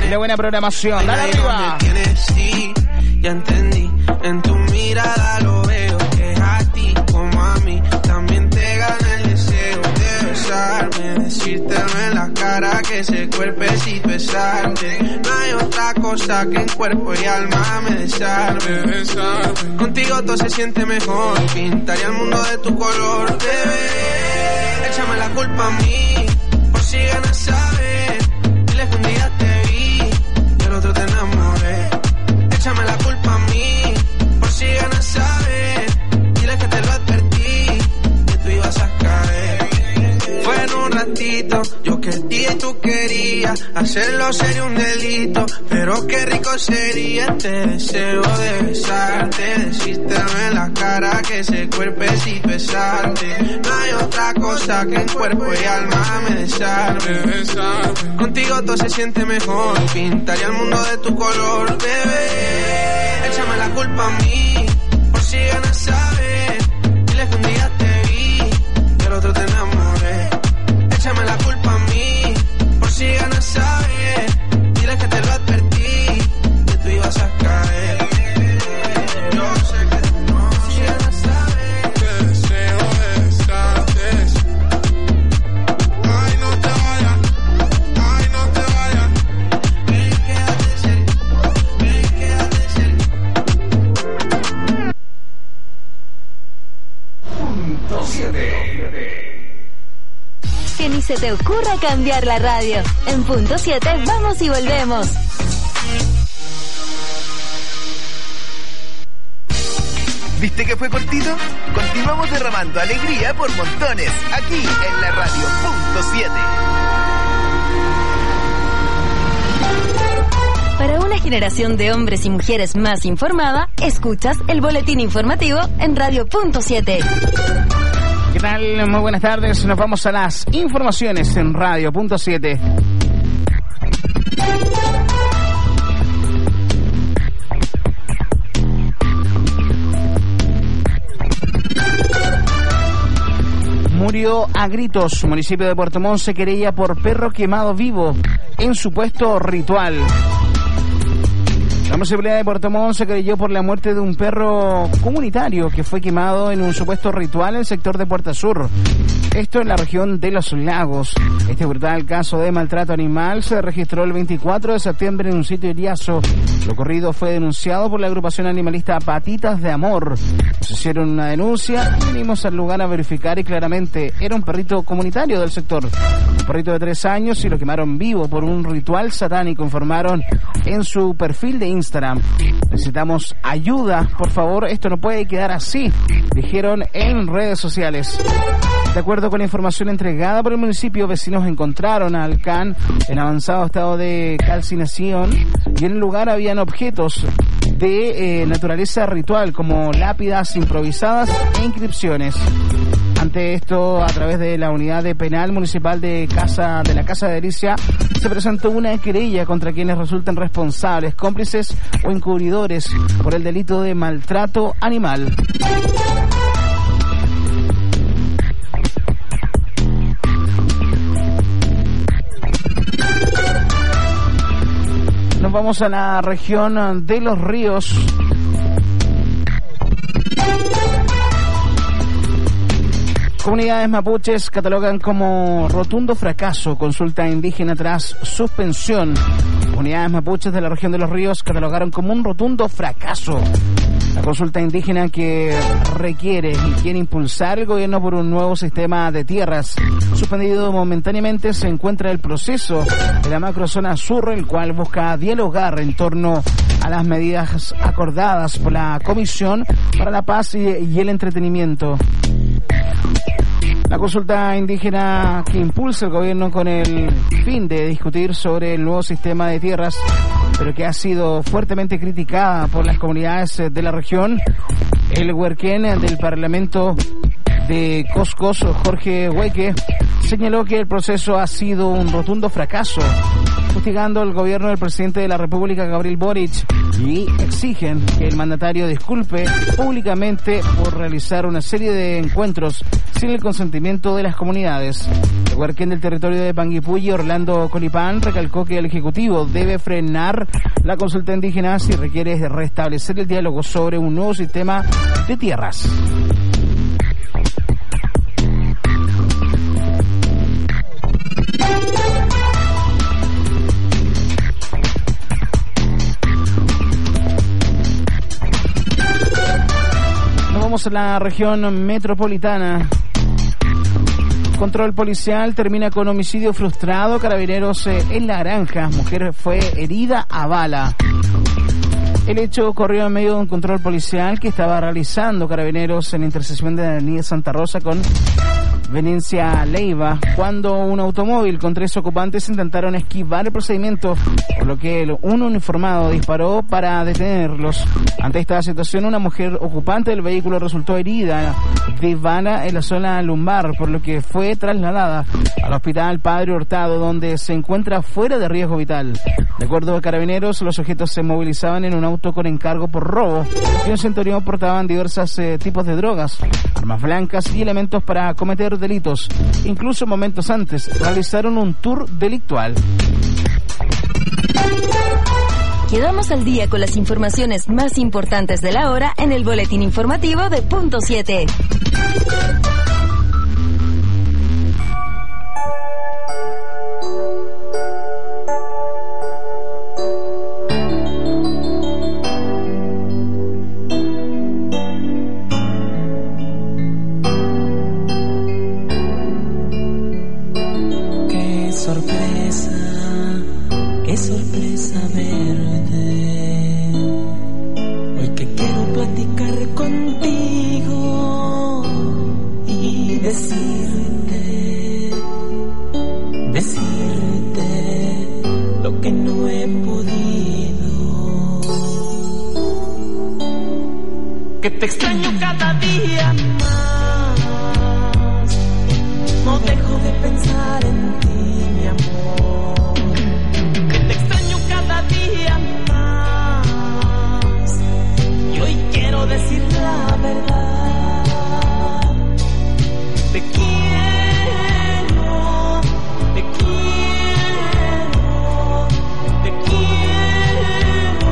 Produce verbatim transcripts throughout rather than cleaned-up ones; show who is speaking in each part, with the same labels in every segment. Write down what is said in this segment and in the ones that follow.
Speaker 1: de buena programación. Dale arriba.
Speaker 2: Sí, ya entendí, en tu mirada lo veo, que a ti como a mí también te gana el deseo de besarme, decírtelo en la cara que ese cuerpecito es arte. No hay otra cosa que en cuerpo y alma me desarme. Contigo todo se siente mejor, pintaría el mundo de tu color, bebé. Échame la culpa a mí, por si ganas saber. Dile que un día te vi y el otro te enamoré. Échame la culpa a mí, por si ganas saber. Dile que te lo advertí, que tú ibas a caer. Fue en un ratito, yo quería y tú querías. Hacerlo sería un delito, pero qué rico sería. Te deseo de besarte, decírtelo en la cara que ese cuerpecito es arte. No hay otra cosa que en cuerpo y alma me desarme. Contigo todo se siente mejor, pintaría el mundo de tu color, bebé. Échame la culpa a mí, por si ganas saber. Dile que un día te vi y el otro te enamoré. Échame la culpa a mí, por si ganas saber. Dile que te lo advertí, que tú ibas a caer. Yo sé que tú no, si ganas saber. Te deseo besarte. Ay, no te vayas, ay, no te vayas. Ven, quédate cerca, ven, quédate cerca.
Speaker 3: Punto siete.
Speaker 4: Que ni se te ocurra cambiar la radio. En punto siete vamos y volvemos.
Speaker 5: ¿Viste que fue cortito? Continuamos derramando alegría por montones, aquí en la radio Punto siete.
Speaker 4: Para una generación de hombres y mujeres más informada, escuchas el boletín informativo en Radio Punto siete.
Speaker 1: ¿Qué tal? Muy buenas tardes. Nos vamos a las informaciones en Radio Punto siete. Murió a gritos. Municipio de Puerto Montt se querella por perro quemado vivo en supuesto ritual. La municipalidad de Puerto Montt se querelló por la muerte de un perro comunitario que fue quemado en un supuesto ritual en el sector de Puerta Sur. Esto en la región de Los Lagos. Este brutal caso de maltrato animal se registró el veinticuatro de septiembre en un sitio Iriazo. Lo ocurrido fue denunciado por la agrupación animalista Patitas de Amor. Se hicieron una denuncia y vinimos al lugar a verificar y claramente era un perrito comunitario del sector. Un perrito de tres años y lo quemaron vivo por un ritual satánico, informaron en su perfil de Instagram. Necesitamos ayuda, por favor, esto no puede quedar así, dijeron en redes sociales. De acuerdo con la información entregada por el municipio, vecinos encontraron al can en avanzado estado de calcinación y en el lugar habían objetos de eh, naturaleza ritual como lápidas improvisadas e inscripciones. Ante esto, a través de la unidad de penal municipal de casa de la Casa de Ericia, se presentó una querella contra quienes resulten responsables, cómplices o encubridores por el delito de maltrato animal. Nos vamos a la región de Los Ríos. Comunidades mapuches catalogan como rotundo fracaso consulta indígena tras suspensión. Comunidades mapuches de la región de Los Ríos catalogaron como un rotundo fracaso la consulta indígena que requiere y quiere impulsar el gobierno por un nuevo sistema de tierras. Suspendido momentáneamente se encuentra el proceso de la macrozona sur, el cual busca dialogar en torno a las medidas acordadas por la Comisión para la Paz y, y el Entretenimiento. La consulta indígena que impulsa el gobierno con el fin de discutir sobre el nuevo sistema de tierras, pero que ha sido fuertemente criticada por las comunidades de la región. El huerquén del Parlamento de Coscos, Jorge Hueque, señaló que el proceso ha sido un rotundo fracaso, fustigando el gobierno del presidente de la República, Gabriel Boric, y exigen que el mandatario disculpe públicamente por realizar una serie de encuentros sin el consentimiento de las comunidades. El huarquén del territorio de Panguipulli, Orlando Colipán, recalcó que el Ejecutivo debe frenar la consulta indígena si requiere restablecer el diálogo sobre un nuevo sistema de tierras. Nos vamos a la región metropolitana. Control policial termina con homicidio frustrado. Carabineros eh, en La Granja. Mujer fue herida a bala. El hecho ocurrió en medio de un control policial que estaba realizando Carabineros en la intersección de la avenida Santa Rosa con Venecia Leiva, cuando un automóvil con tres ocupantes intentaron esquivar el procedimiento, por lo que un uniformado disparó para detenerlos. Ante esta situación, una mujer ocupante del vehículo resultó herida de bala en la zona lumbar, por lo que fue trasladada al hospital Padre Hurtado, donde se encuentra fuera de riesgo vital. De acuerdo a Carabineros, los sujetos se movilizaban en un auto con encargo por robo y en su interior portaban diversos eh, tipos de drogas, armas blancas y elementos para cometer delitos. Incluso momentos antes realizaron un tour delictual.
Speaker 4: Quedamos al día con las informaciones más importantes de la hora en el boletín informativo de Punto siete.
Speaker 2: Sorpresa verte, hoy que quiero platicar contigo y decirte, decirte lo que no he podido, que te extraño cada día más, no dejo de pensar en ti, mi amor. Decir la verdad, te quiero, te quiero, te quiero.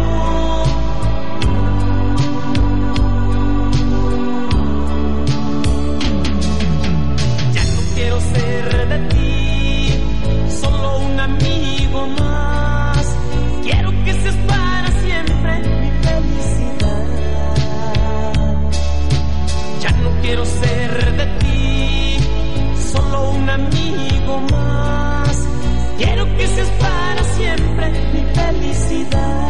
Speaker 2: Ya no quiero ser de ti solo un amigo más, quiero que seas para siempre mi felicidad. Quiero ser de ti solo un amigo más, quiero que seas para siempre mi felicidad.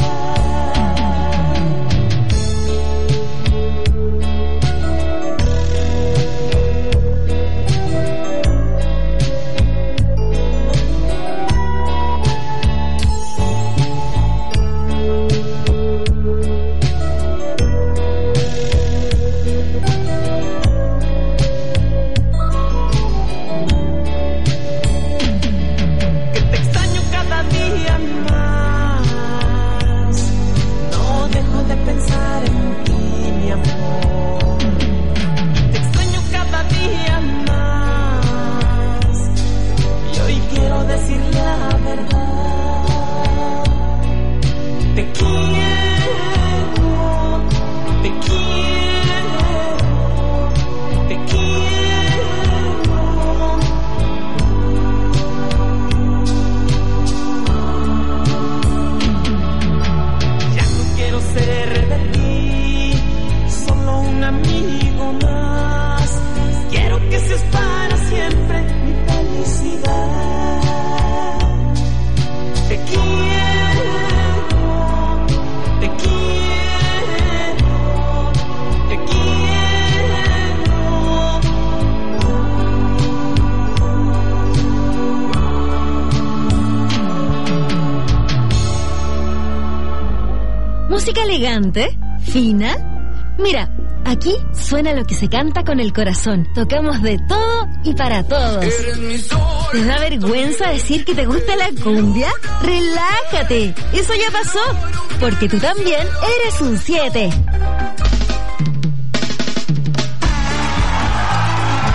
Speaker 4: Música elegante, fina. Mira, aquí suena lo que se canta con el corazón. Tocamos de todo y para todos. ¿Te da vergüenza decir que te gusta la cumbia? Relájate, eso ya pasó, porque tú también eres un siete.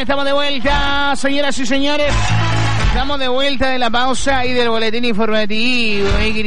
Speaker 1: estamos de vuelta, señoras y señores. Estamos de vuelta de la pausa y del boletín informativo.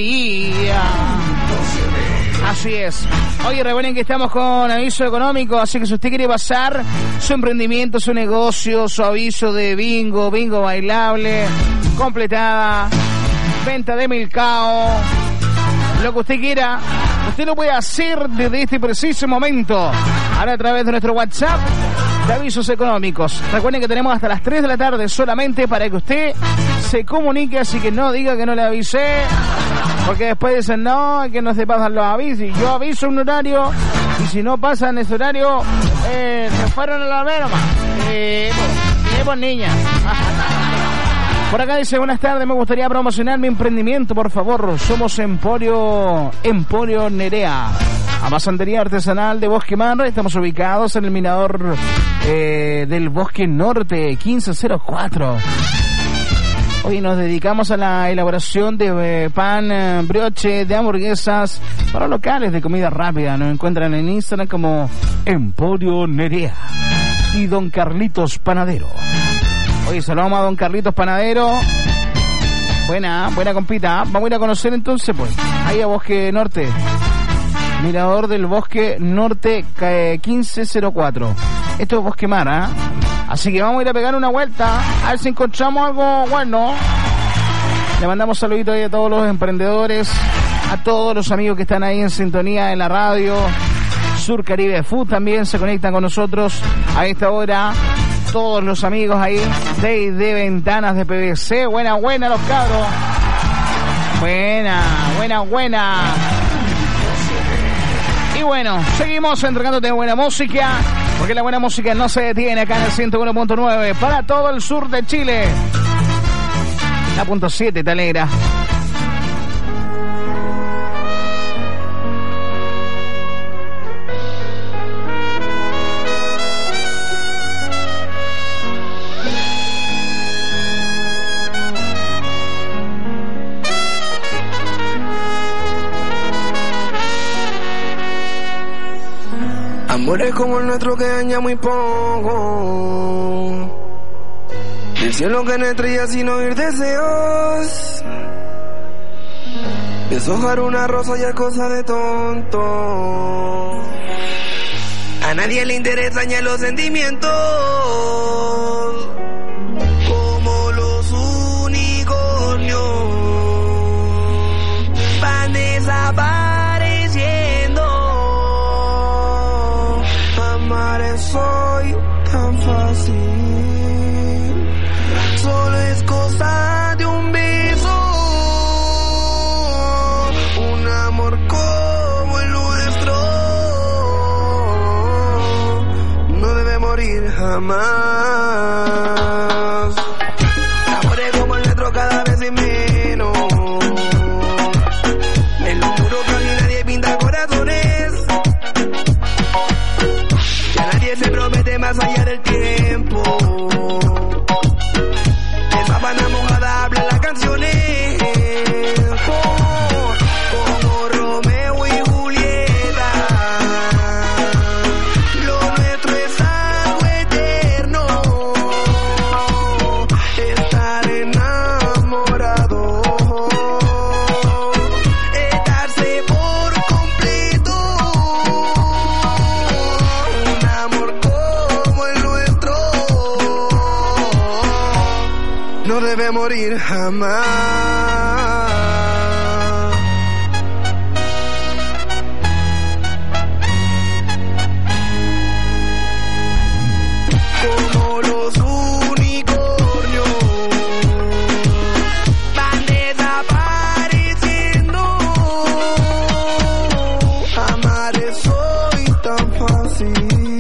Speaker 1: Así es. Oye, recuerden que estamos con aviso económico, así que si usted quiere pasar su emprendimiento, su negocio, su aviso de bingo, bingo bailable, completada, venta de milcao, lo que usted quiera, usted lo puede hacer desde este preciso momento. Ahora a través de nuestro WhatsApp de avisos económicos. Recuerden que tenemos hasta las tres de la tarde solamente para que usted se comunique, así que no diga que no le avisé, porque después dicen, no, que no se pasan los avisos. Y yo aviso un horario, y si no pasan ese horario, eh, se fueron a la verma. Eh, pues, eh, pues niña. Por acá dice, buenas tardes, me gustaría promocionar mi emprendimiento, por favor. Somos Emporio, Emporio Nerea, amasantería artesanal de Bosque Mar. Estamos ubicados en el mirador eh, del Bosque Norte, quince cero cuatro. Hoy nos dedicamos a la elaboración de eh, pan, eh, brioche, de hamburguesas para locales de comida rápida. Nos encuentran en Instagram como Emporio Nerea y Don Carlitos Panadero. Oye, saludamos a Don Carlitos Panadero. Buena, buena compita. Vamos a ir a conocer entonces, pues, ahí a Bosque Norte. Mirador del Bosque Norte quince cero cuatro. Esto es Bosque Mar, ¿eh? Así que vamos a ir a pegar una vuelta, a ver si encontramos algo bueno. Le mandamos saluditos ahí a todos los emprendedores, a todos los amigos que están ahí en sintonía en la radio. Sur Caribe Food también se conectan con nosotros a esta hora. Todos los amigos ahí de, de Ventanas de P V C. Buena, buena los cabros. Buena, buena, buena. Y bueno, seguimos entregándote buena música, porque la buena música no se detiene acá en el ciento uno punto nueve para todo el sur de Chile. La punto siete te alegra.
Speaker 2: Amores como el nuestro que daña muy poco. Del cielo que no estrellas sin oír deseos. Deshojar una rosa ya es cosa de tonto. A nadie le interesan ya los sentimientos. Como los unicornios van desapareciendo. Amar es hoy tan fácil. Solo es cosa de un beso. Un amor como el nuestro no debe morir jamás. Amores como el nuestro cada vez es menos. En lo oscuro casi nadie pinta corazones. Ya nadie se promete más allá del tiempo. De sábana mojada hablan las canciones. Como Romeo y Julieta. Lo nuestro es algo eterno. Estar enamorado. Estarse por completo. Un amor como el nuestro no debe morir jamás. Como los unicornios van desapareciendo. Amar es hoy tan fácil.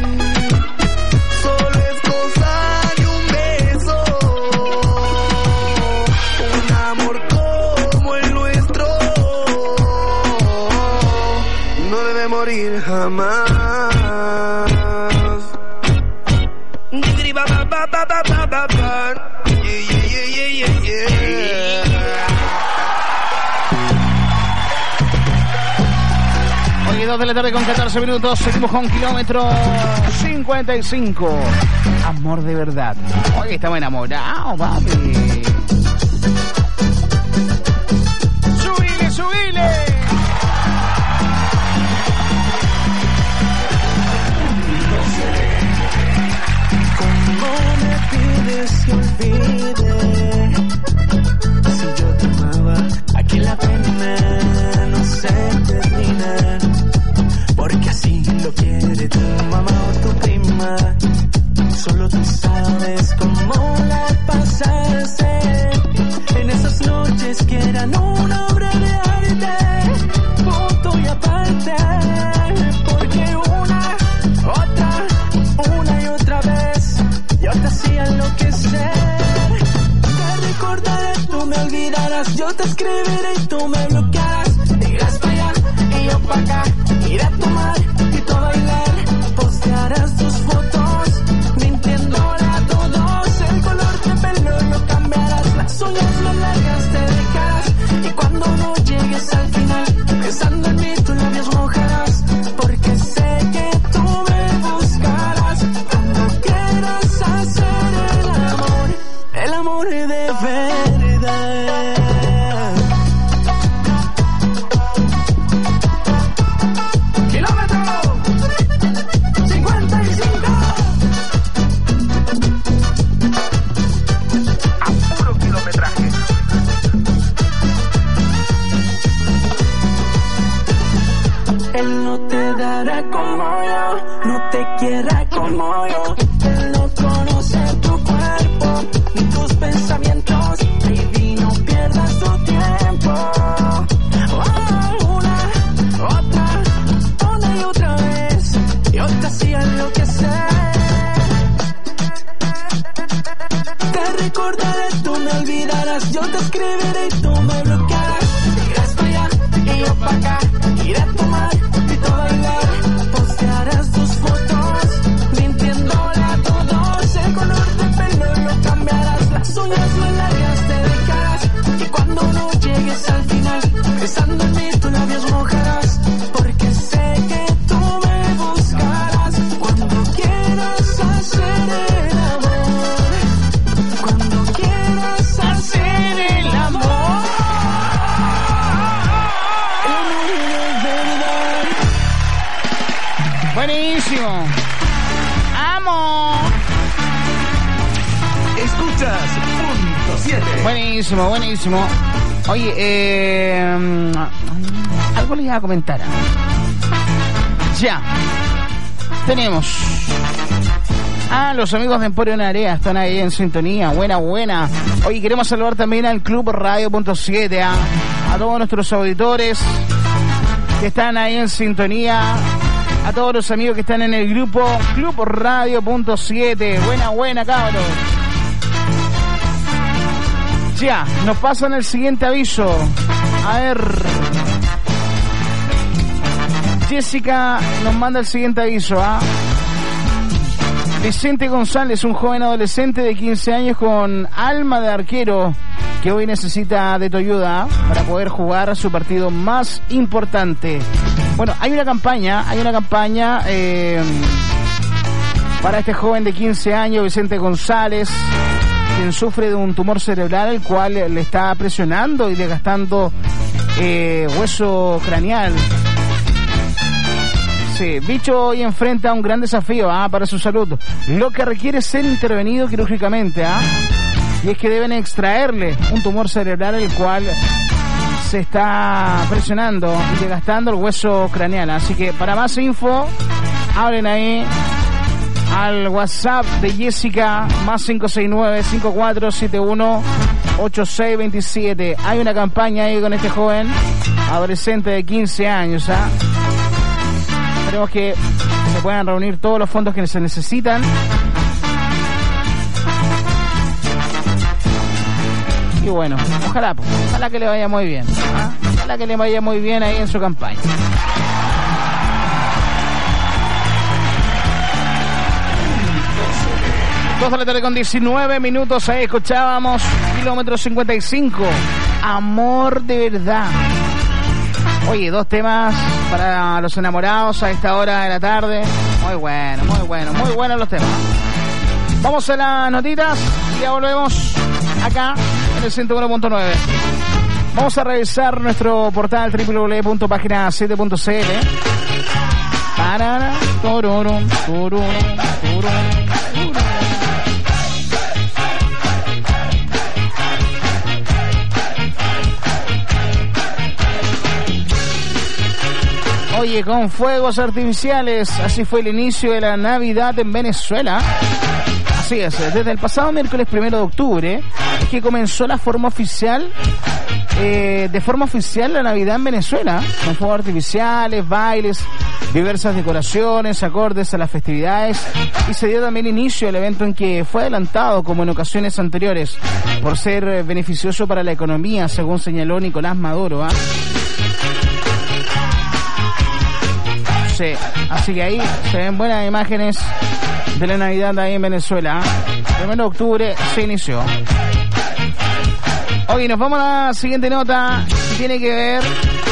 Speaker 2: Solo es cosa de un beso. Un amor como el nuestro no debe morir jamás. Yeah, yeah, yeah, yeah, yeah, yeah.
Speaker 1: Oye, dos de la tarde con catorce minutos. Seguimos con kilómetro cincuenta y cinco. Amor de verdad. Oye, estamos enamorados, papi. ¡Subile, subile!
Speaker 2: ¿Cómo me pides que olvide? Si yo te amaba, aquí la pena no se termina. Porque así lo quiere tu mamá o tu prima. Solo tú sabes cómo la pasaste en esas noches que eran una obra de arte, punto y aparte. Porque una, otra, una y otra vez yo te hacía enloquecer. Te recordaré, tú me olvidarás, yo te escribiré y tú me bloquearás. Irás para allá y yo para acá, iré a tomar y tú a bailar. Postearás tus fotos mintiéndole a todos. El color de pelo lo cambiarás, las uñas más largas te dejarás. Y cuando no llegues al final, pensando en mí tus labios mojarás. Porque sé que tú me buscarás cuando quieras hacer el amor, el amor de verdad. Él no te dará como yo, no te quiera como yo. Él no conoce tu cuerpo ni tus pensamientos. Baby, no pierdas tu tiempo. Oh, una, otra, una y otra vez yo te hacía enloquecer. Te recordaré, tú me olvidarás, yo te escribiré y tú me bloquearás. Irás para allá y yo para acá, iré a tomar y tú a bailar. Postearás tus fotos mintiéndole a todos. El color de pelo lo cambiarás, las uñas más largas te dejarás. Y cuando no llegues al final, pensando en mí tus labios mojarás. Porque sé que tú me buscarás cuando quieras hacer el amor, cuando quieras hacer el amor.
Speaker 1: Buenísimo. ¡Amo!
Speaker 3: Escuchas punto siete.
Speaker 1: Buenísimo, buenísimo. Oye, eh, algo les iba a comentar. Ya. Tenemos a los amigos de Emporio Narea, están ahí en sintonía. Buena, buena. Oye, queremos saludar también al Club Radio punto siete, a, a todos nuestros auditores que están ahí en sintonía. A todos los amigos que están en el grupo Club Radio punto siete. Buena, buena, cabros. Ya, nos pasan el siguiente aviso. A ver. Jessica nos manda el siguiente aviso, ¿ah? Vicente González, un joven adolescente de quince años con alma de arquero, que hoy necesita de tu ayuda para poder jugar su partido más importante. Bueno, hay una campaña, hay una campaña eh, para este joven de quince años, Vicente González, quien sufre de un tumor cerebral, el cual le está presionando y desgastando eh, hueso craneal. Sí, Bicho hoy enfrenta un gran desafío ¿ah? para su salud, lo que requiere ser intervenido quirúrgicamente, ¿ah? y es que deben extraerle un tumor cerebral el cual se está presionando y desgastando el hueso craneal. Así que para más info, hablen ahí al WhatsApp de Jessica, más cinco seis nueve, cinco cuatro siete uno, ocho seis dos siete. Hay una campaña ahí con este joven adolescente de quince años, ¿ah? Esperemos que se puedan reunir todos los fondos que se necesitan. Y bueno, ojalá, ojalá que le vaya muy bien, ¿ah? Ojalá que le vaya muy bien ahí en su campaña. dos de la tarde con diecinueve minutos, ahí escuchábamos Kilómetro cincuenta y cinco, Amor de Verdad. Oye, dos temas para los enamorados a esta hora de la tarde. Muy bueno, muy bueno, muy buenos los temas. Vamos a las notitas y ya volvemos acá en el ciento uno punto nueve. Vamos a revisar nuestro portal doble u doble u doble u punto página siete punto c l. Parara, tororo, tororo, tororo. Oye, con fuegos artificiales, así fue el inicio de la Navidad en Venezuela. Así es, desde el pasado miércoles primero de octubre es que comenzó la forma oficial, eh, de forma oficial la Navidad en Venezuela, con fuegos artificiales, bailes, diversas decoraciones, acordes a las festividades, y se dio también inicio al evento en que fue adelantado como en ocasiones anteriores por ser beneficioso para la economía, según señaló Nicolás Maduro. ¿eh? Sí, así que ahí se ven buenas imágenes de la Navidad ahí en Venezuela. El primero de octubre se inició. Hoy nos vamos a la siguiente nota, que tiene que ver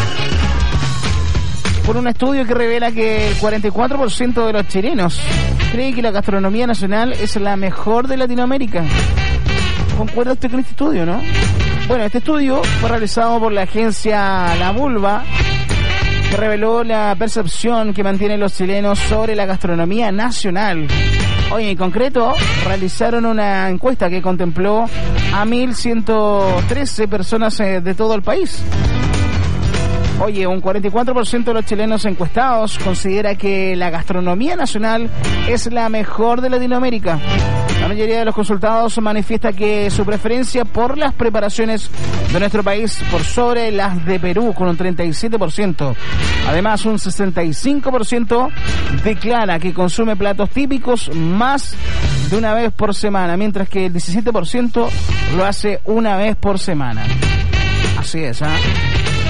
Speaker 1: con un estudio que revela que el cuarenta y cuatro por ciento de los chilenos cree que la gastronomía nacional es la mejor de Latinoamérica. ¿Concuerda usted con este estudio, no? Bueno, este estudio fue realizado por la agencia La Vulva, que reveló la percepción que mantienen los chilenos sobre la gastronomía nacional. Hoy en concreto realizaron una encuesta que contempló a mil ciento trece personas de todo el país. Oye, un cuarenta y cuatro por ciento de los chilenos encuestados considera que la gastronomía nacional es la mejor de Latinoamérica. La mayoría de los consultados manifiesta que su preferencia por las preparaciones de nuestro país por sobre las de Perú, con un treinta y siete por ciento. Además, un sesenta y cinco por ciento declara que consume platos típicos más de una vez por semana, mientras que el diecisiete por ciento lo hace una vez por semana. Así es, ¿ah? ¿eh?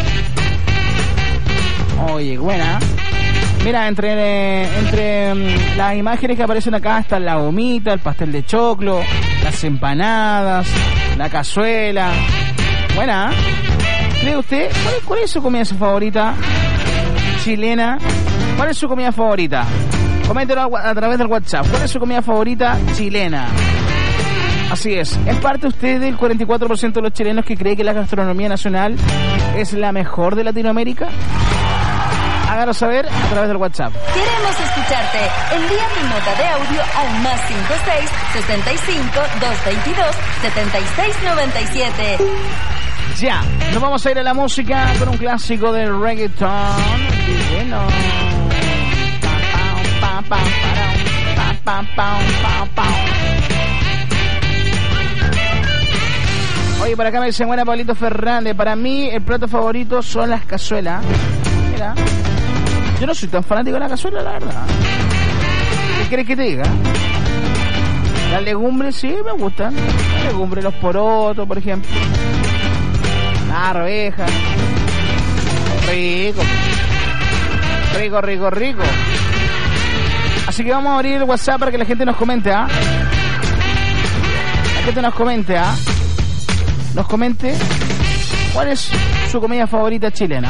Speaker 1: Oye, buena. Mira, entre, entre um, las imágenes que aparecen acá están la gomita, el pastel de choclo, las empanadas, la cazuela. Buena. ¿Cree usted? ¿Cuál es, cuál es su comida favorita chilena? ¿Cuál es su comida favorita? Coméntenlo a, a través del WhatsApp. ¿Cuál es su comida favorita chilena? Así es. ¿Es parte usted del cuarenta y cuatro por ciento de los chilenos que cree que la gastronomía nacional es la mejor de Latinoamérica? Háganos saber a través del WhatsApp.
Speaker 4: Queremos escucharte. Envía tu nota de audio al más cincuenta y seis, sesenta y cinco, doscientos veintidós, setenta y seis noventa y siete.
Speaker 1: Ya, nos vamos a ir a la música con un clásico del reggaeton. Bueno. Oye, por acá me dice buena Pablito Fernández. Para mí el plato favorito son las cazuelas. Mira, yo no soy tan fanático de la cazuela, la verdad. ¿Qué quieres que te diga? Las legumbres sí me gustan. Las legumbres, los porotos, por ejemplo. La arveja. Rico. Rico, rico, rico. Así que vamos a abrir el WhatsApp para que la gente nos comente, ¿ah? ¿eh? La gente nos comente, ¿ah? ¿eh? Nos comente cuál es su comida favorita chilena.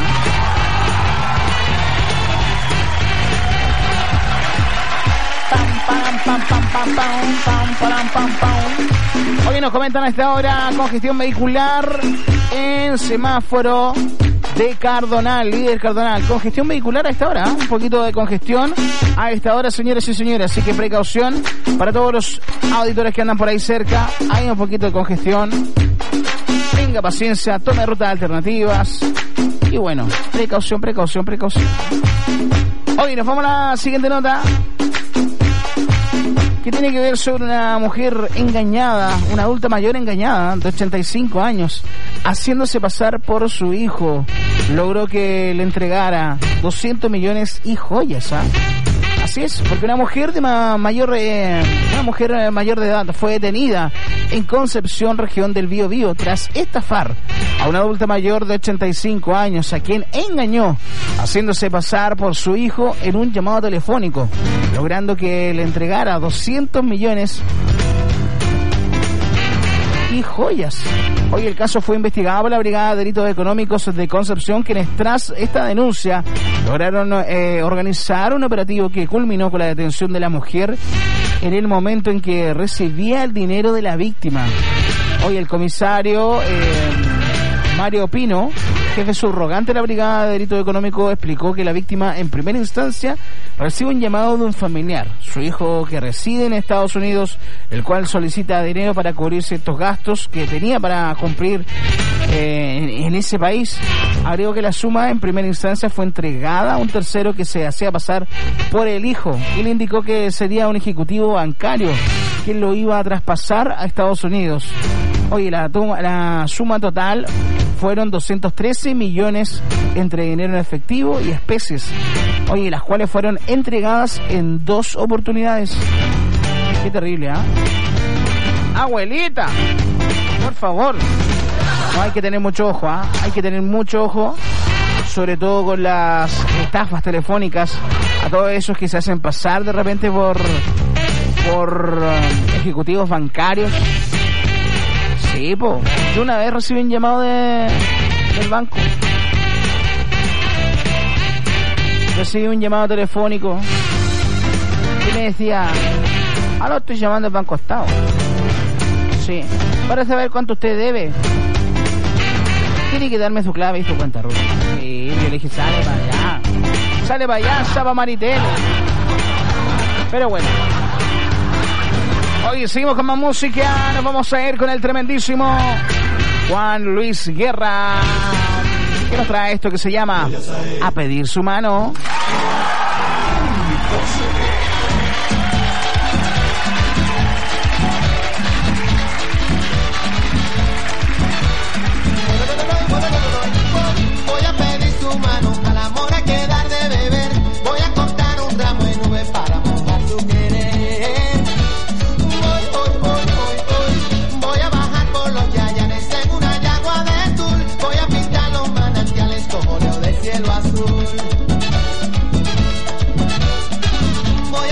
Speaker 1: Pam, pam, pam, pam, pam, pam, pam, pam. Hoy nos comentan a esta hora congestión vehicular en semáforo de Cardonal, líder Cardonal. Congestión vehicular a esta hora, ¿eh? Un poquito de congestión a esta hora, señores y señores. Así que precaución para todos los auditores que andan por ahí cerca. Hay un poquito de congestión. Tenga paciencia, tome rutas alternativas. Y bueno, precaución, precaución, precaución. Hoy nos vamos a la siguiente nota, que tiene que ver sobre una mujer engañada, una adulta mayor engañada de ochenta y cinco años, haciéndose pasar por su hijo. Logró que le entregara doscientos millones y joyas, ¿ah? Así es, porque una mujer de ma- mayor eh, una mujer mayor de edad fue detenida en Concepción, región del Biobío, tras estafar a una adulta mayor de ochenta y cinco años, a quien engañó haciéndose pasar por su hijo en un llamado telefónico, logrando que le entregara doscientos millones y joyas. Hoy el caso fue investigado por la Brigada de Delitos Económicos de Concepción, quienes tras esta denuncia lograron eh, organizar un operativo que culminó con la detención de la mujer en el momento en que recibía el dinero de la víctima. Hoy el comisario eh, Mario Pino, jefe subrogante de la Brigada de Delitos Económicos, explicó que la víctima en primera instancia recibe un llamado de un familiar, su hijo que reside en Estados Unidos, el cual solicita dinero para cubrir ciertos gastos que tenía para cumplir eh, en, en ese país. Agregó que la suma en primera instancia fue entregada a un tercero que se hacía pasar por el hijo y le indicó que sería un ejecutivo bancario quien lo iba a traspasar a Estados Unidos. Oye, la, la suma total fueron doscientos trece millones entre dinero en efectivo y especies. Oye, las cuales fueron entregadas en dos oportunidades. Qué terrible, ¿ah? ¿eh? Abuelita, por favor. No, hay que tener mucho ojo, ¿ah? ¿eh? Hay que tener mucho ojo, sobre todo con las estafas telefónicas, a todos esos que se hacen pasar de repente por por uh, ejecutivos bancarios. Sí, po. Yo una vez recibí un llamado de del banco. Recibí un llamado telefónico y me decía: aló, estoy llamando al Banco Estado. Sí, para saber cuánto usted debe. Tiene que darme su clave y su cuenta ruta. Sí, yo le dije: sale para allá, sale para allá, Saba Maritel. Pero bueno, hoy seguimos con más música. Nos vamos a ir con el tremendísimo Juan Luis Guerra, que nos trae esto que se llama A Pedir Su Mano.
Speaker 6: Voy a pedir su mano, al amor hay que dar de beber. Voy a cortar un ramo de nubes para mojar su querer. Hoy, hoy, hoy, hoy, hoy, voy a bajar por los yayanes en una yagua de tul. Voy a pintar los manantiales con óleo de cielo azul. Voy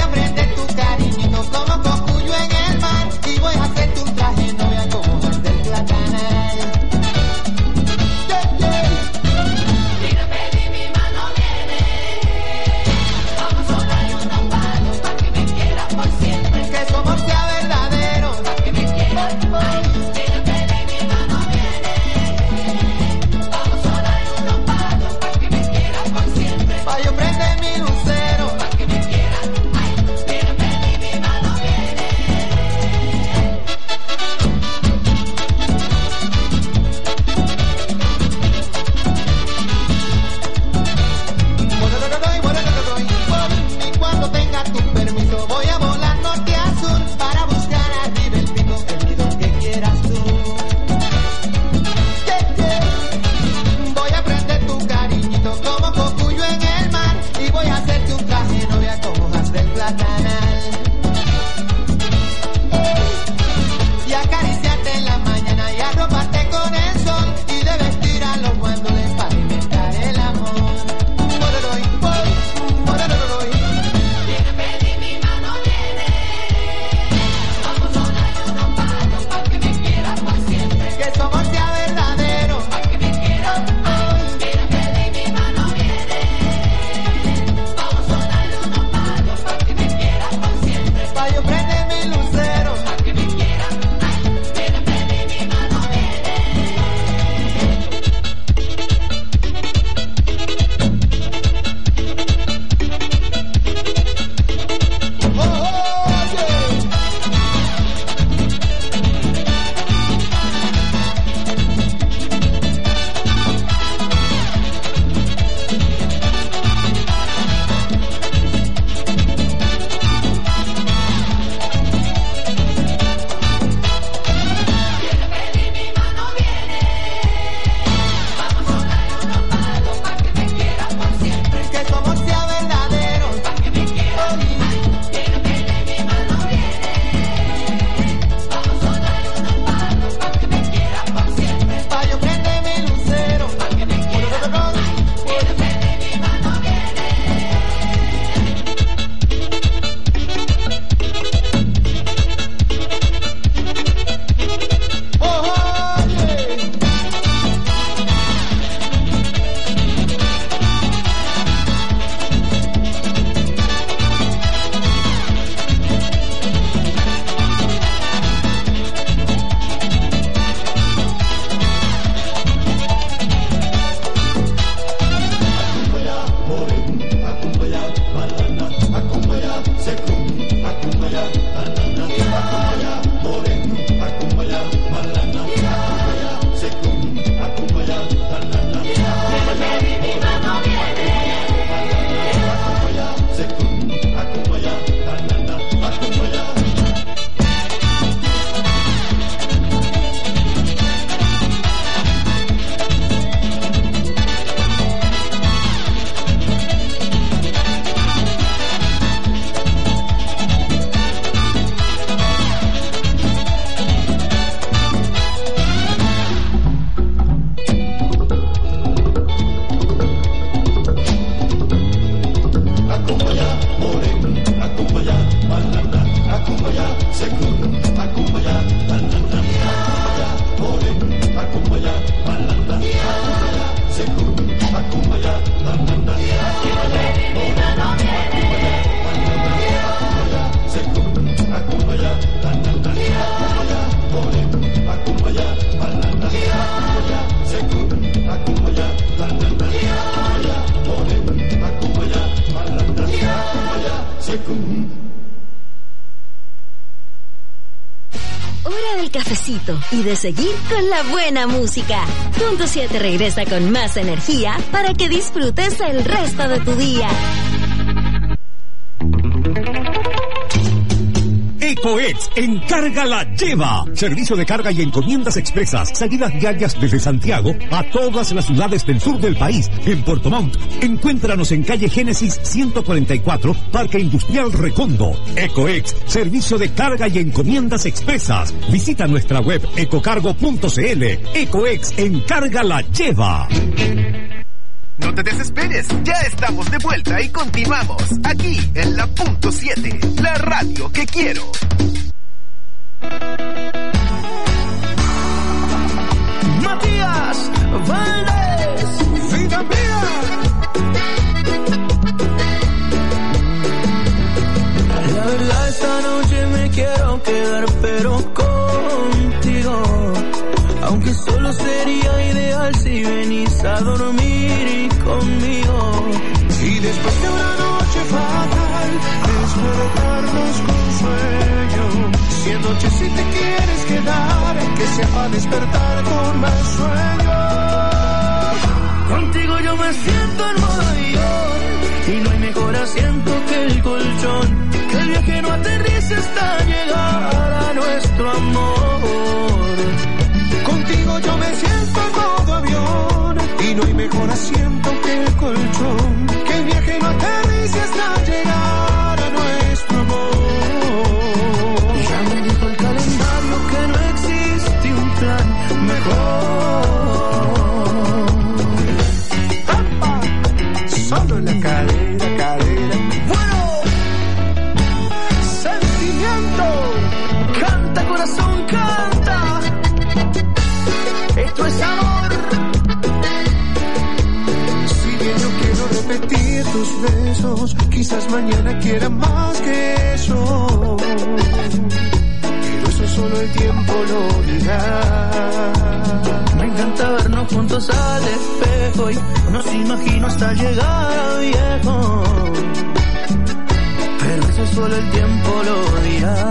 Speaker 4: cafecito y de seguir con la buena música. Punto siete regresa con más energía para que disfrutes el resto de tu día.
Speaker 7: EcoEx, encarga la lleva. Servicio de carga y encomiendas expresas. Salidas diarias desde Santiago a todas las ciudades del sur del país. En Puerto Montt, encuéntranos en calle Génesis ciento cuarenta y cuatro, Parque Industrial Recondo. EcoEx, servicio de carga y encomiendas expresas. Visita nuestra web ecocargo punto cl. EcoEx, encarga la lleva.
Speaker 5: No te desesperes, ya estamos de vuelta y continuamos aquí en la punto siete, la radio que quiero.
Speaker 2: Matías Valdés, vida mía. La verdad esta noche me quiero quedar, pero contigo. Aunque solo sería ideal si venís a dormir conmigo. Y después de una noche fatal, despertarnos con sueño. Si anoche si te quieres quedar, que sea para despertar con más sueño. Contigo yo me siento en modo avión, y no hay mejor asiento que el colchón. Que el viaje no aterrice hasta llegar a nuestro amor. Contigo yo me siento en modo avión, y no hay mejor asiento que el colchón. Que el viaje no aterrice hasta llegar a nuestro amor. Ya me dijo el calendario que no existe un plan mejor. ¡Opa! Solo en la cadera, cadera. Bueno, sentimiento. Canta corazón, canta. Esto es amor. Si bien yo quiero repetir tus besos, quizás mañana quiera más que eso. Pero eso solo el tiempo lo dirá. Me encanta vernos juntos al espejo y nos imagino hasta llegar a viejo. Pero eso solo el tiempo lo dirá.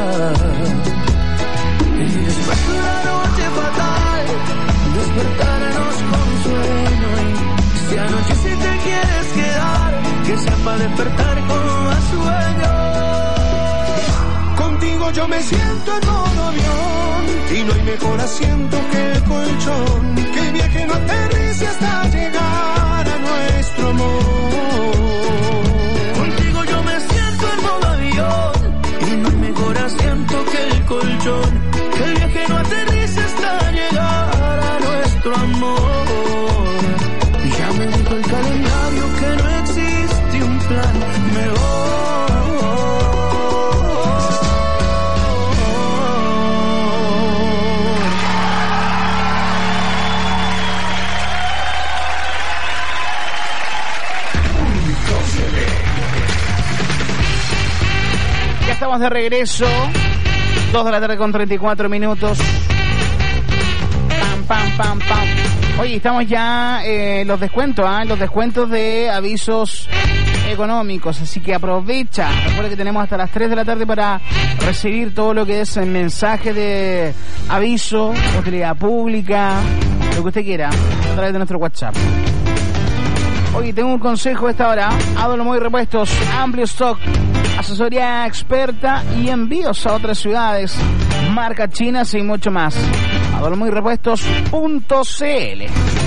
Speaker 2: Y después de una noche fatal, despertarnos con sueño. Y si anoche si te quieres quedar, que sea para despertar con más sueño. Contigo yo me siento en modo avión, y no hay mejor asiento que el colchón. Que el viaje no aterrice hasta llegar a nuestro amor. Contigo yo me siento en modo avión, y no hay mejor asiento que el colchón. Que el viaje no aterrice hasta llegar a nuestro amor. Ya me dijo el calendario que no existe un plan mejor.
Speaker 1: Ya estamos de regreso. dos de la tarde con treinta y cuatro minutos. Pam, pam, pam, pam. Oye, estamos ya en eh, los descuentos, ¿eh? Los descuentos de avisos económicos. Así que aprovecha. Recuerda que tenemos hasta las tres de la tarde para recibir todo lo que es el mensaje de aviso, utilidad pública, lo que usted quiera, a través de nuestro WhatsApp. Oye, tengo un consejo a esta hora. Adolmo y Repuestos, amplio stock, asesoría experta y envíos a otras ciudades, marcas chinas y mucho más. Adolmo y Repuestos punto cl.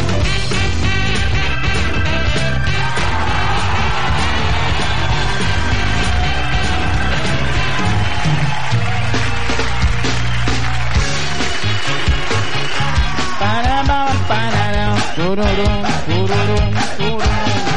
Speaker 1: Para, para, para, tururum, tururum, tururum.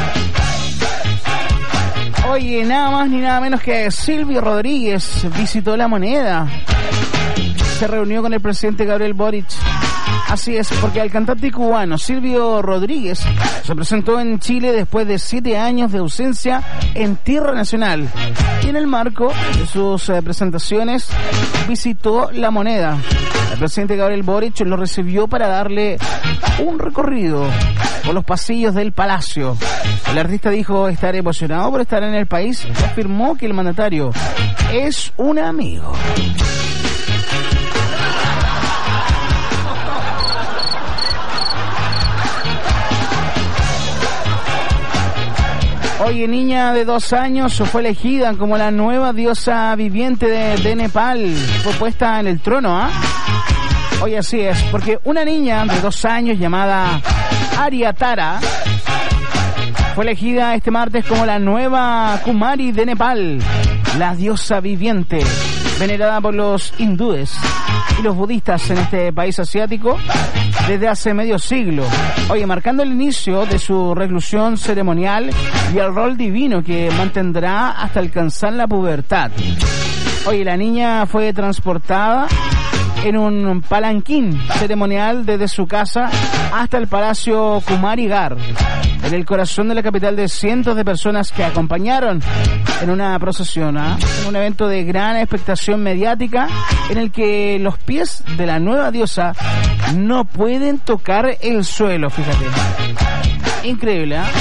Speaker 1: Oye, nada más ni nada menos que Silvio Rodríguez visitó La Moneda. Se reunió con el presidente Gabriel Boric. Así es, porque el cantante cubano Silvio Rodríguez se presentó en Chile después de siete años de ausencia en tierra nacional. Y en el marco de sus eh, presentaciones visitó La Moneda. El presidente Gabriel Boric lo recibió para darle un recorrido por los pasillos del palacio. El artista dijo estar emocionado por estar en el país y afirmó que el mandatario es un amigo. Oye, niña de dos años fue elegida como la nueva diosa viviente de, de Nepal. Fue puesta en el trono, ¿ah? ¿eh? Oye, así es, porque una niña de dos años llamada Aryatara fue elegida este martes como la nueva Kumari de Nepal, la diosa viviente, venerada por los hindúes y los budistas en este país asiático desde hace medio siglo. Oye, marcando el inicio de su reclusión ceremonial y el rol divino que mantendrá hasta alcanzar la pubertad. Oye, la niña fue transportada en un palanquín ceremonial desde su casa hasta el Palacio Kumari Gar, en el corazón de la capital, de cientos de personas que acompañaron en una procesión, ¿eh? en un evento de gran expectación mediática en el que los pies de la nueva diosa no pueden tocar el suelo, fíjate. Increíble, ¿eh?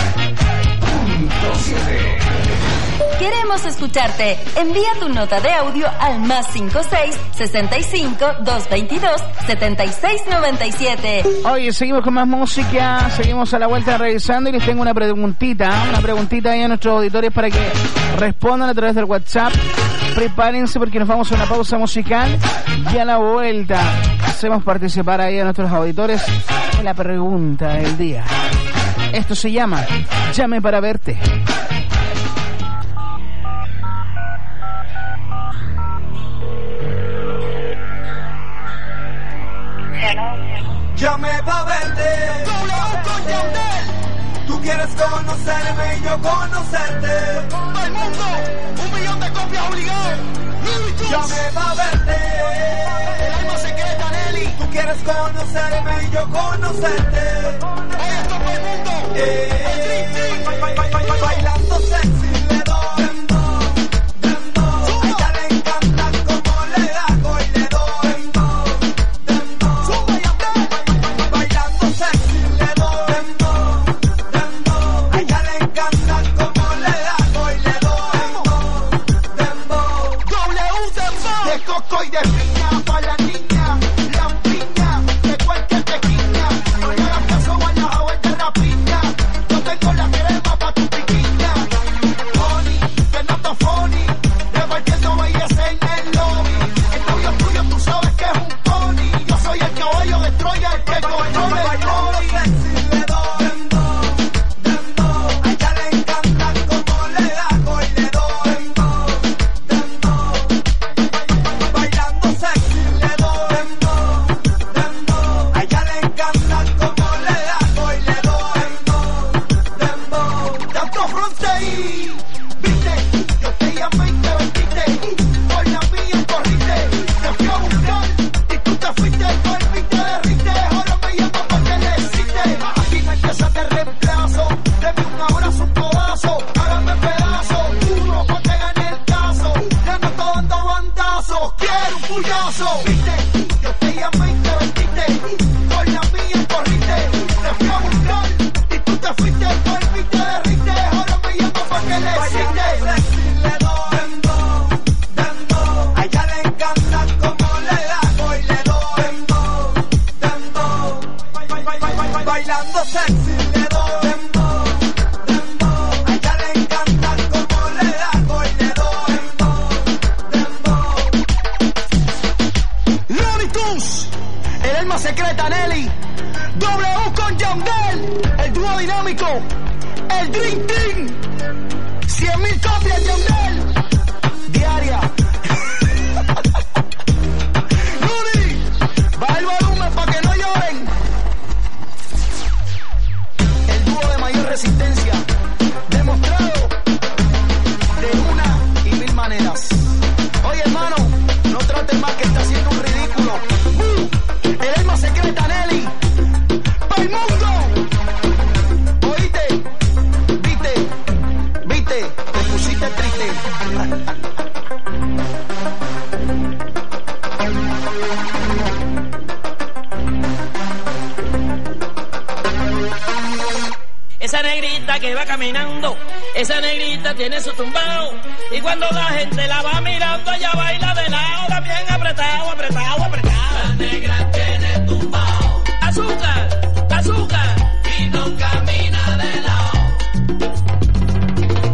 Speaker 4: Queremos escucharte. Envía tu nota de audio al más cinco seis, sesenta y cinco, doscientos veintidós, setenta y seis noventa y siete.
Speaker 1: Oye, seguimos con más música, seguimos a la vuelta revisando y les tengo una preguntita, una preguntita ahí a nuestros auditores para que respondan a través del WhatsApp. Prepárense porque nos vamos a una pausa musical y a la vuelta hacemos participar ahí a nuestros auditores en la pregunta del día. Esto se llama Llame para verte.
Speaker 6: Llame pa' verte. Tú quieres conocerme y yo conocerte. Todo el mundo, un millón de copias obligado. Llame pa' verte. El alma secreta, Nelly. Tú quieres conocerme y yo conocerte. Oye, todo el mundo. Eh, bailando sexy le doy. A ella le encanta como le hago y le doy. Coco y de piña pa' la niña, la piña de cualquier tequilla. No le hagas caso, vaya a vuelta la piña. Yo tengo la crema pa' tu piquiña. Funny, que no está funny, repartiendo belleza en el lobby. El novio tuyo tú sabes que es un pony. Yo soy el caballo de Troya, el que controla el lobby. Sexy le doy, a ella le encanta como le hago y le doy.
Speaker 8: Esa negrita que va caminando, esa negrita tiene su tumbao. Y cuando la gente la va mirando, ella baila de lado, bien apretado, apretado, apretado. La negra tiene tumbao. Azúcar, azúcar. Y no camina de lado.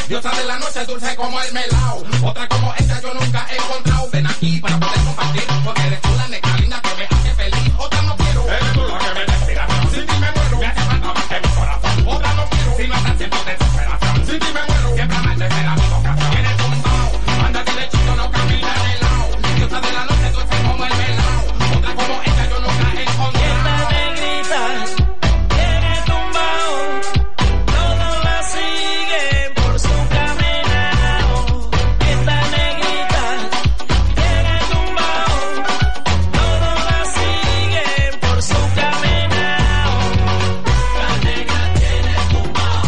Speaker 9: Diosa de la noche, dulce como el melao. Otra como ella yo nunca he encontrado. Ven aquí para poder compartir, porque eres tú la negra linda que me hace feliz. Otra no quiero. Eres tú la que me da inspiración. Sin ti me muero. Me hace falta más que mi corazón. Otra no quiero. Si no estás siendo desesperación. Sin ti me muero. Siempre amarte será mi vocación. Tienes tumbao. Anda derechito, no camina de lado. Diosa de la noche, dulce como el melao. Otra como ella yo nunca he encontrado.
Speaker 8: Esta negrita tiene tumbao. Todos la siguen por su caminado. Esta negrita tiene tumbao. Todos la siguen por su caminado. La negra tiene tumbao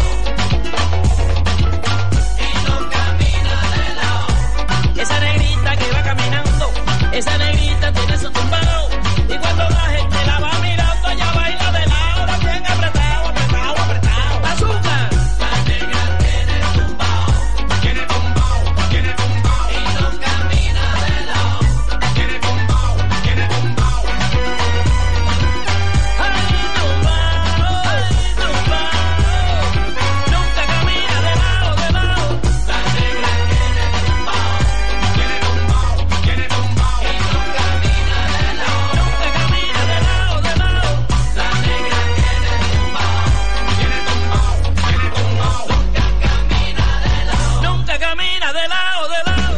Speaker 8: y no camina de lado. Esa negrita que va caminando, esa negrita tiene su tumbao. Y cuando la gente la va mirando, ella baila de lado, también apretado, apretado, apretado. Azúcar. La negra tiene tumbao,
Speaker 9: Tiene tumbao, tiene tumbao.
Speaker 8: y no camina de lado.
Speaker 9: Tiene tumbao, tiene tumbao.
Speaker 8: Ay, tumbao, ay, tumbao. Nunca camina de lado, de lado. La negra tiene tumbao,
Speaker 9: Tiene tumbao, tiene tumbao.
Speaker 8: y no camina de lado. Nunca camina de lado, de lado. La negra tiene tumbao,
Speaker 9: Tiene tumbao, tiene tumbao.
Speaker 8: nunca camina de lado, de lado.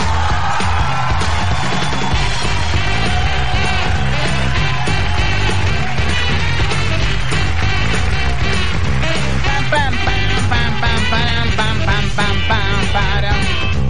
Speaker 1: Pam, pam, pam, pam, pam, pam, pam, pam, pam, param.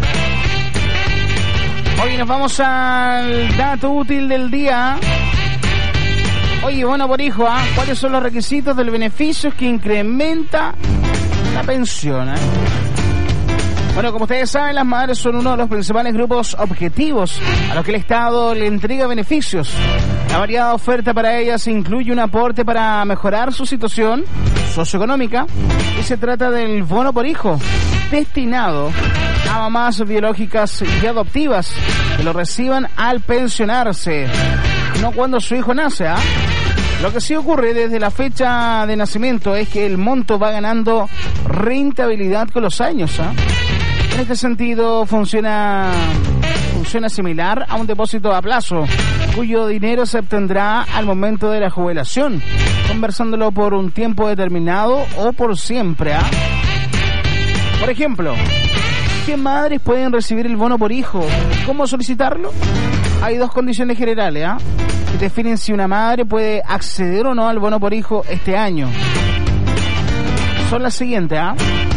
Speaker 1: Hoy nos vamos al dato útil del día. Oye, bueno, por hijo, ¿ah? ¿Cuáles son los requisitos del beneficio que incrementa la pensión? ¿eh? Bueno, como ustedes saben, las madres son uno de los principales grupos objetivos a los que el Estado le entrega beneficios. La variada oferta para ellas incluye un aporte para mejorar su situación socioeconómica y se trata del bono por hijo, destinado a mamás biológicas y adoptivas que lo reciban al pensionarse, no cuando su hijo nace, ¿ah? Lo que sí ocurre desde la fecha de nacimiento es que el monto va ganando rentabilidad con los años, ¿ah? En este sentido funciona funciona similar a un depósito a plazo, cuyo dinero se obtendrá al momento de la jubilación, conversándolo por un tiempo determinado o por siempre, ¿ah? Por ejemplo, ¿qué madres pueden recibir el bono por hijo? ¿Cómo solicitarlo? Hay dos condiciones generales, ¿ah? que definen si una madre puede acceder o no al bono por hijo este año. Son las siguientes, ¿ah?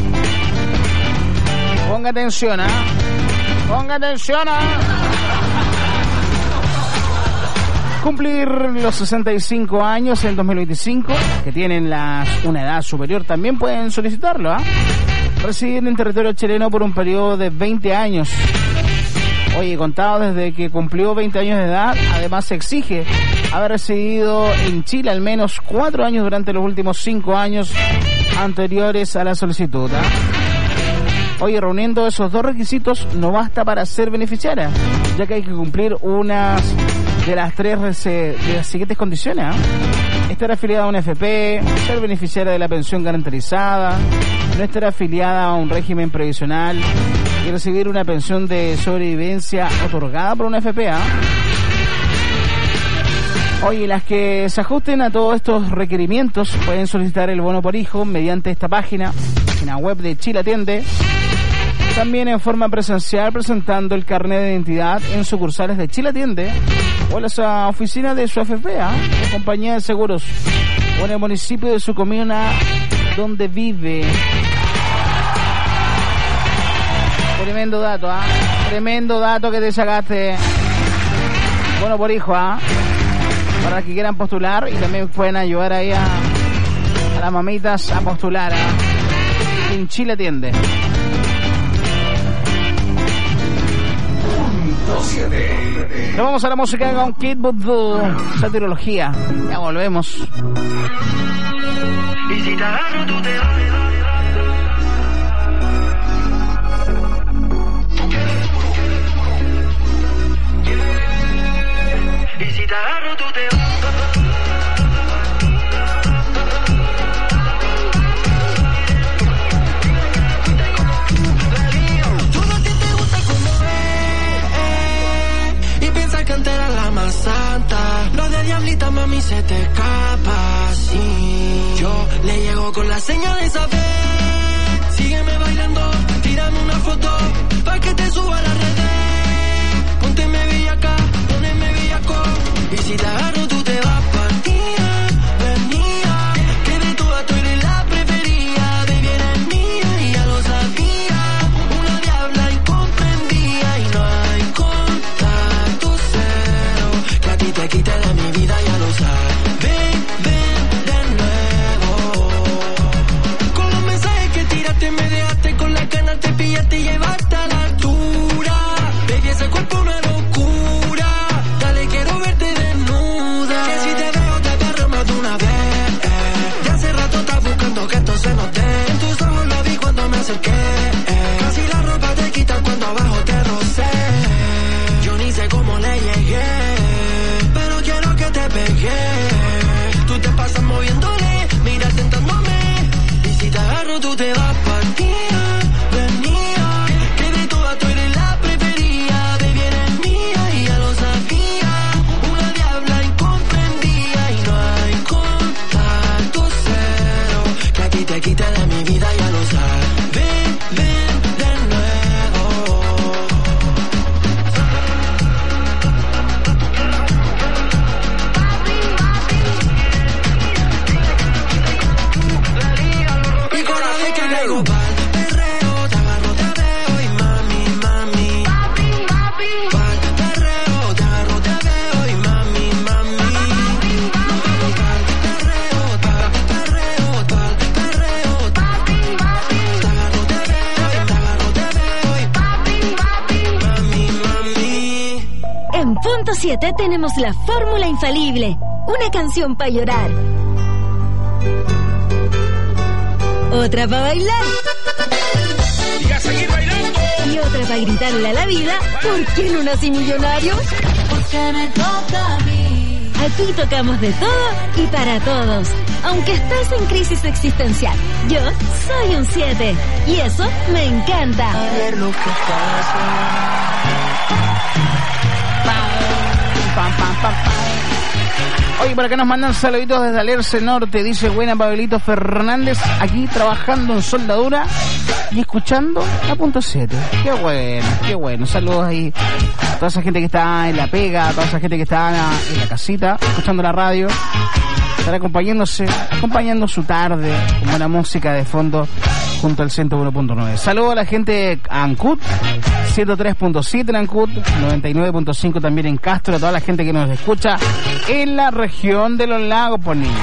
Speaker 1: Ponga atención, ¿ah? Ponga atención, ¿ah? Cumplir los sesenta y cinco años en dos mil veinticinco, que tienen las, una edad superior, también pueden solicitarlo, ¿ah? Residir en territorio chileno por un periodo de veinte años. Oye, contado desde que cumplió veinte años de edad, además se exige haber residido en Chile al menos cuatro años durante los últimos cinco años anteriores a la solicitud, ¿ah? Oye, reuniendo esos dos requisitos no basta para ser beneficiaria, ya que hay que cumplir unas de las tres de las siguientes condiciones, ¿eh? Estar afiliada a una F P, ser beneficiaria de la pensión garantizada, no estar afiliada a un régimen previsional y recibir una pensión de sobrevivencia otorgada por una F P, ¿eh? Oye, las que se ajusten a todos estos requerimientos pueden solicitar el bono por hijo mediante esta página, página web de Chile Atiende, también en forma presencial presentando el carnet de identidad en sucursales de Chile Atiende o en las oficinas de su F P, ¿eh? o compañía de seguros, o en el municipio de su comuna donde vive. Tremendo dato, ¿ah? ¿eh? Tremendo dato que te sacaste. Bono por hijo, ¿ah? ¿eh? Para los que quieran postular y también pueden ayudar ahí a, a las mamitas a postular, ¿eh? En Chile Atiende. Nos vamos a la música con Kid Voodoo, satirología. Ya volvemos.
Speaker 10: Y si te agarro, tú te vas. Y si te agarro, tú te vas.
Speaker 11: solita, mami, se te escapa así. Yo le llego con la señal de saber. Sígueme bailando, tírame una foto pa' que te suba a la red. Pónteme bellaca, poneme bellaco. Y si te agarro tú te vas pa' ti. Venía, que de todas tú eres la preferida. Baby, eres mía y ya lo sabía. Una diabla incomprendida y no hay contacto cero que a ti te quite de mi vida, ya lo sabes. Ven, ven de nuevo. Con los mensajes que tiraste me dejaste con la ganas de pillarte y llevarte a la altura. Baby, ese cuerpo una locura. Dale, quiero verte desnuda. Que si te veo te agarro más de una vez. Ya hace rato estás buscando que esto se nos dé. En tus ojos lo vi cuando me acerqué. Casi la ropa te quitan cuando abajo te rocé. Yo ni sé cómo le llegué, pero quiero que te pegué. Tú te pasas moviéndole, mira tentándome. Y si te agarro tú te vas pa' ti. Venía, que de todas tú eres la preferida. Baby, eres mía y ya lo sabía. Una diabla incomprendida y no hay contacto cero que a ti te quite de mi vida, ya lo sabes. Ven, ven de nuevo. Y cada vez que llego pa'l perreo, te agarro, te veo y mami, mami. Pa'l perreo, te agarro, te veo y mami, mami. Nos vamos pa'l perreo, pa'l perreo, pa'l perreo. Te agarro, te veo y te agarro, te veo y mami, mami.
Speaker 4: En Punto siete tenemos la fórmula infalible. Una canción para llorar. Otra para bailar.
Speaker 9: Y a seguir bailando.
Speaker 4: Y otra para gritarle a la vida, ¿por qué no nací millonario?
Speaker 12: Porque me toca a mí.
Speaker 4: Aquí tocamos de todo y para todos. Aunque estés en crisis existencial, yo soy un siete. Y eso me encanta.
Speaker 12: A ver lo que pasa.
Speaker 1: Pam, pam, pam, pam. Oye, por acá nos mandan saluditos desde Alerce Norte. Dice, buena Pablito Fernández, aquí trabajando en soldadura y escuchando a Punto siete. Qué bueno, qué bueno. Saludos ahí a toda esa gente que está en la pega, a toda esa gente que está en la casita, escuchando la radio. Estar acompañándose, acompañando su tarde con buena música de fondo junto al ciento uno punto nueve. Saludos a la gente de Ancud, ciento tres punto siete en Ancud, noventa y nueve punto cinco también en Castro, a toda la gente que nos escucha en la región de los lagos, por niños.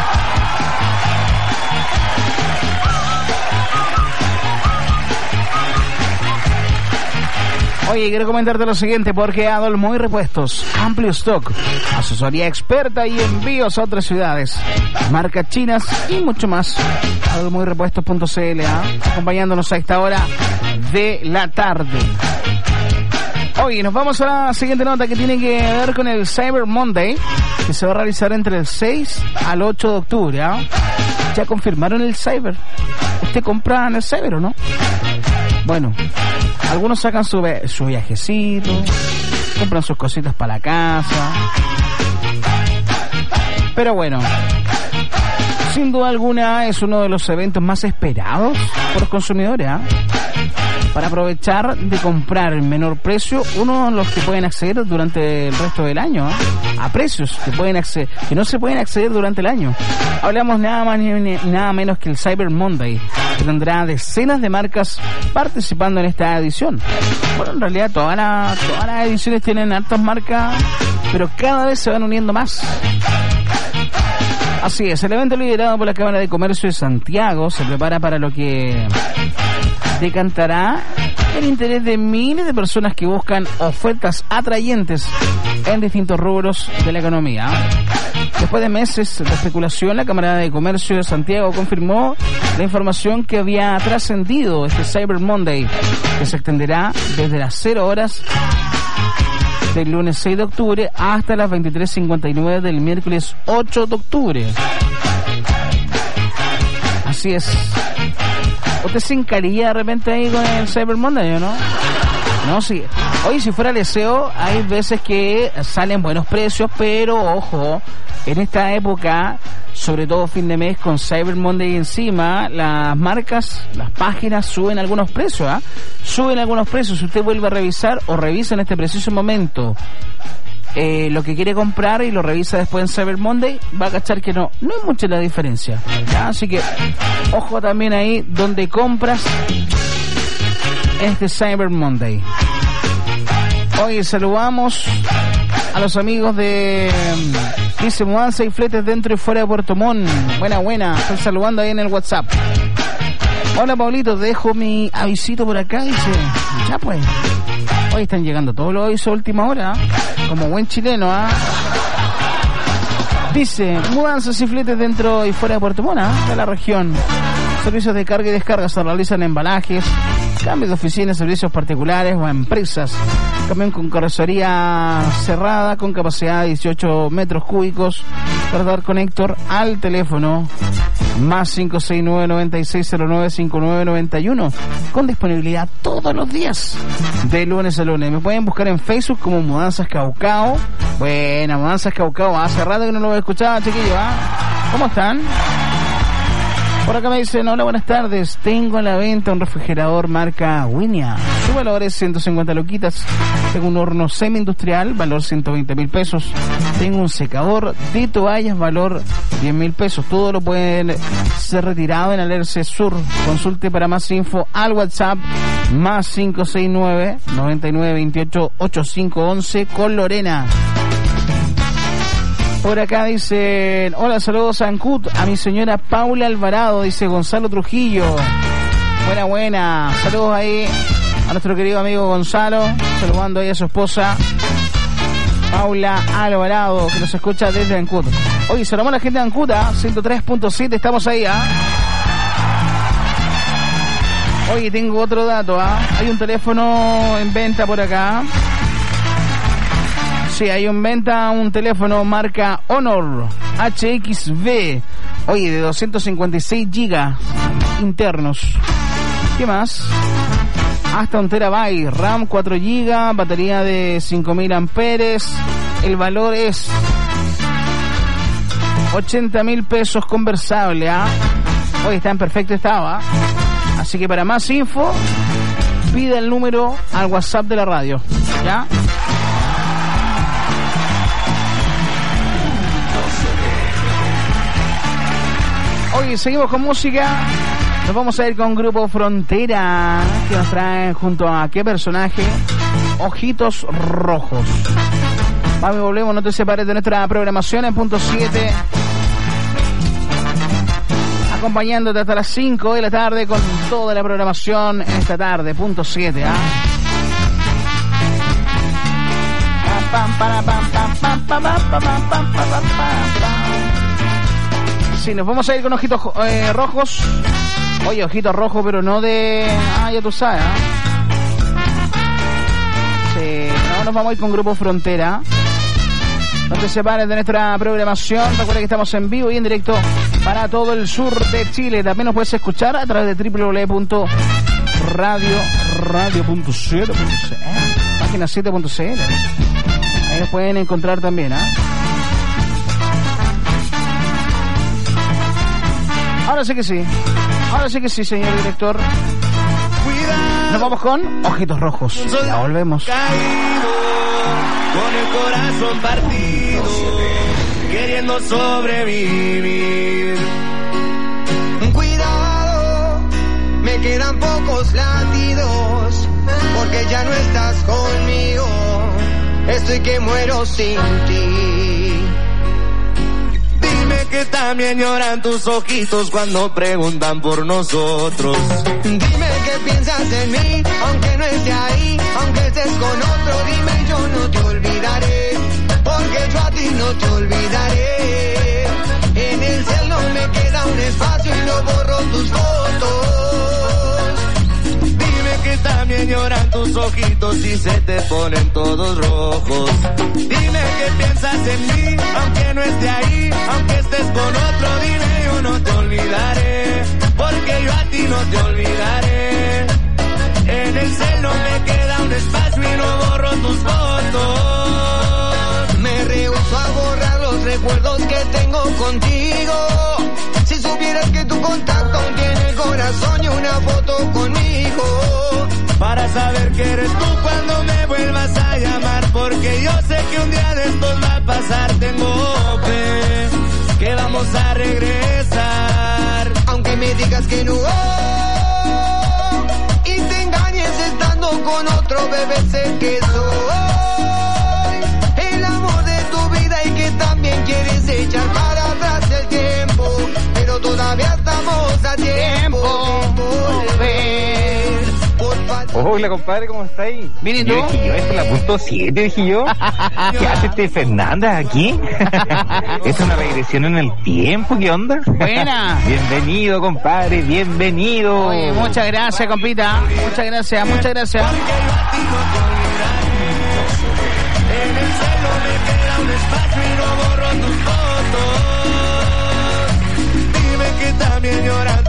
Speaker 1: Oye, quiero comentarte lo siguiente, porque Adolmo y Repuestos, amplio stock, asesoría experta y envíos a otras ciudades, marcas chinas y mucho más. Adolmo y Repuestos punto c l, ¿eh? Acompañándonos a esta hora de la tarde. Oye, nos vamos a la siguiente nota que tiene que ver con el Cyber Monday, que se va a realizar entre el seis al ocho de octubre, ¿eh? Ya confirmaron el Cyber. ¿Usted compra en el Cyber o no? Bueno, algunos sacan su, su viajecito, compran sus cositas para la casa. Pero bueno, sin duda alguna es uno de los eventos más esperados por los consumidores, ¿eh? Para aprovechar de comprar en menor precio, uno de los que pueden acceder durante el resto del año, ¿eh? A precios que pueden acceder, que no se pueden acceder durante el año. Hablamos nada más ni nada menos que el Cyber Monday, que tendrá decenas de marcas participando en esta edición. Bueno, en realidad todas las, todas las ediciones tienen hartas marcas, pero cada vez se van uniendo más. Así es, el evento liderado por la Cámara de Comercio de Santiago se prepara para lo que decantará el interés de miles de personas que buscan ofertas atrayentes en distintos rubros de la economía. Después de meses de especulación, la Cámara de Comercio de Santiago confirmó la información que había trascendido este Cyber Monday, que se extenderá desde las cero horas del lunes seis de octubre hasta las veintitrés cincuenta y nueve del miércoles ocho de octubre. Así es. ¿Usted se encarilla de repente ahí con el Cyber Monday o no? No, sí. Hoy, si fuera deseo, hay veces que salen buenos precios, pero ojo, en esta época, sobre todo fin de mes con Cyber Monday encima, las marcas, las páginas suben algunos precios, ¿ah? ¿eh? Suben algunos precios. Si usted vuelve a revisar o revisa en este preciso momento eh, lo que quiere comprar y lo revisa después en Cyber Monday, va a cachar que no, no es mucha la diferencia, ¿ya? Así que ojo también ahí donde compras este Cyber Monday. Hoy saludamos a los amigos de Dice Mudanza y Fletes dentro y fuera de Puerto Montt. Buena, buena. Están saludando ahí en el WhatsApp. Hola, Pablito, te dejo mi avisito por acá. Dice, ya pues. Hoy están llegando todos los avisos a última hora, ¿eh? Como buen chileno, ¿ah? ¿eh? Dice, mudanzas y fletes dentro y fuera de Puerto Montt, ¿eh? De la región. Servicios de carga y descarga se realizan en embalajes, cambios de oficinas, servicios particulares o a empresas. Camión con carrocería cerrada con capacidad de dieciocho metros cúbicos. Verdad Conector al teléfono más cinco seis nueve, nueve seis cero nueve, cinco nueve nueve uno, con disponibilidad todos los días de lunes a lunes. Me pueden buscar en Facebook como Mudanzas Caucao. Buena, Mudanzas Caucao. Hace rato que no lo he escuchado, chiquillos, ¿eh? ¿Cómo están? Por acá me dicen, hola, buenas tardes. Tengo a la venta un refrigerador marca Winia. Su valor es ciento cincuenta loquitas. Tengo un horno semi-industrial, valor ciento veinte mil pesos. Tengo un secador de toallas, valor diez mil pesos. Todo lo pueden ser retirado en Alerce Sur. Consulte para más info al WhatsApp más cinco seis nueve, nueve nueve dos ocho, ocho cinco uno uno con Lorena. Por acá dicen, hola, saludos a Ancud, a mi señora Paula Alvarado, dice Gonzalo Trujillo. Buena, buena. Saludos ahí a nuestro querido amigo Gonzalo, saludando ahí a su esposa Paula Alvarado, que nos escucha desde Ancud. Oye, saludamos a la gente de Ancud, ¿eh? ciento tres punto siete, estamos ahí, ¿ah? ¿eh? Oye, tengo otro dato, ¿ah? ¿eh? Hay un teléfono en venta por acá. Sí, hay en venta un teléfono marca Honor H X V. Oye, de doscientos cincuenta y seis gigas internos. ¿Qué más? Hasta un terabyte, RAM cuatro gigas, batería de cinco mil amperes. El valor es ochenta mil pesos conversable, ¿ah? ¿eh? Hoy está en perfecto estado, ¿ah? ¿eh? Así que para más info, pida el número al WhatsApp de la radio, ¿ya? Hoy seguimos con música. Nos vamos a ir con Grupo Frontera, que nos traen junto a qué personaje, Ojitos Rojos. Vamos y volvemos, no te separes de nuestra programación en punto siete, acompañándote hasta las cinco de la tarde con toda la programación en esta tarde, punto siete, ¿ah? Sí, nos vamos a ir con Ojitos eh, Rojos. Oye, Ojitos Rojos, pero no de... Ah, ya tú sabes, ¿eh? Sí, no, nos vamos a ir con Grupo Frontera. No te separes de nuestra programación. Recuerda que estamos en vivo y en directo para todo el sur de Chile. También nos puedes escuchar a través de doble u doble u doble u punto radio radio punto cl, página siete punto c l. Ahí nos pueden encontrar también, ¿ah? ¿eh? Ahora sí que sí. Ahora sí que sí, señor director. Nos vamos con Ojitos Rojos. Ya volvemos.
Speaker 13: Caído, con el corazón partido, queriendo sobrevivir.
Speaker 6: Cuidado, me quedan pocos latidos, porque ya no estás conmigo. Estoy que muero sin ti.
Speaker 13: Dime que también lloran tus ojitos cuando preguntan por nosotros.
Speaker 6: Dime que piensas en mí, aunque no esté ahí, aunque estés con otro. Dime, yo no te olvidaré, porque yo a ti no te olvidaré. En el cielo me queda un espacio y no borro tus fotos.
Speaker 13: Dime que también lloran tus ojitos y se te ponen todos rojos. Dime que piensas en mí, aunque no esté ahí, aunque estés con otro. Dime, yo no te olvidaré, porque yo a ti no te olvidaré. En el cielo me queda un espacio y no borro
Speaker 6: recuerdos que tengo contigo. Si supieras que tu contacto aún tiene el corazón y una foto conmigo.
Speaker 13: Para saber que eres tú cuando me vuelvas a llamar, porque yo sé que un día de estos va a pasar. Tengo fe que vamos a regresar,
Speaker 6: aunque me digas que no. Y te engañes estando con otro, bebé, sé que soy el amor de tu vida y que también quieres echar para atrás el tiempo, pero todavía estamos a tiempo de volver.
Speaker 14: Hola, compadre, ¿cómo estáis?
Speaker 1: Bien, ¿y tú?
Speaker 14: Yo dije yo, esto es la punto siete, dije yo. ¿Qué hace este Fernández aquí? Es una regresión en el tiempo, ¿qué onda?
Speaker 1: Buena.
Speaker 14: Bienvenido, compadre, bienvenido.
Speaker 1: Oye, muchas gracias, compita. Muchas gracias, muchas gracias.
Speaker 13: En el cielo me queda un espacio